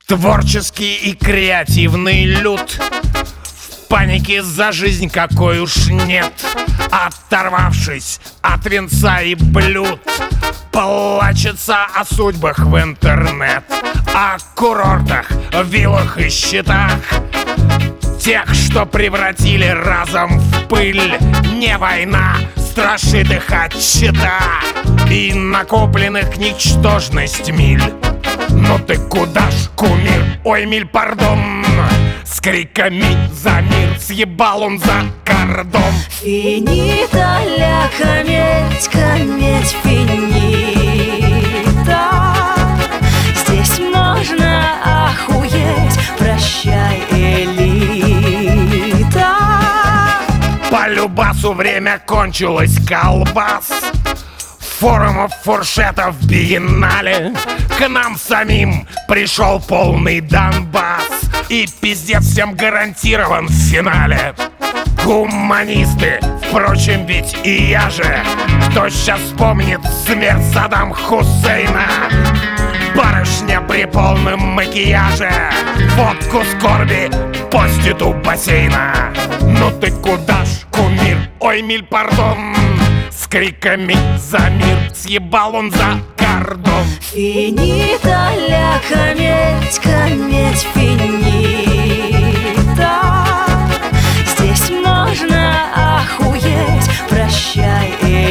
Творческий и креативный люд в панике за жизнь какой уж нет. Оторвавшись от венца и блюд, плачется о судьбах в интернет, о курортах, виллах и счетах, тех, что превратили разом в пыль. Не война страшит их от щита и накопленных ничтожность миль. Ну ты куда ж, кумир? Ой, миль, пардон. С криками за мир съебал он за кордон. Финита ля кометь, кометь, финита. Здесь можно охуеть, прощай, элита. По любасу время кончилось, колбас. Форумов, фуршетов, биеннале. К нам самим пришел полный Донбасс. И пиздец всем гарантирован в финале. Гуманисты, впрочем, ведь и я же. Кто сейчас вспомнит смерть Саддама Хусейна? Барышня при полном макияже водку скорби постит у бассейна. Ну ты куда ж, кумир? Ой, миль, пардон. С криками за мир съебал он за кордон. Финита ля кометь, кометь, финита. Здесь можно охуеть, прощай,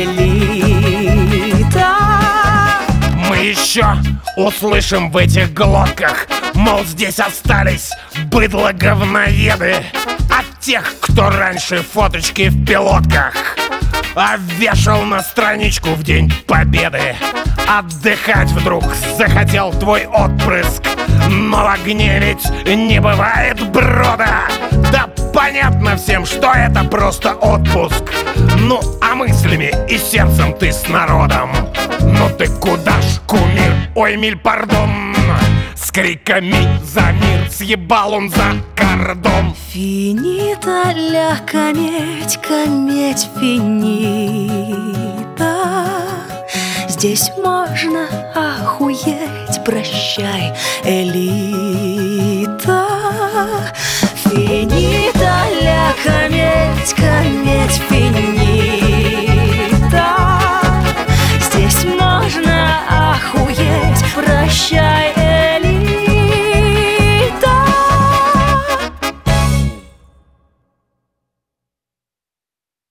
элита. Мы еще услышим в этих глотках, мол, здесь остались быдло-говноеды от тех, кто раньше фоточки в пилотках вешал на страничку в День Победы. Отдыхать вдруг захотел твой отпрыск, но в огне ведь не бывает брода. Да понятно всем, что это просто отпуск. Ну а мыслями и сердцем ты с народом. Ну ты куда ж, кумир? Ой, миль, пардон. С криками за мир съебал он за кордон. Финита ля кометь, кометь, финита. Здесь можно охуеть, прощай, элита. Финита ля кометь, кометь, финита.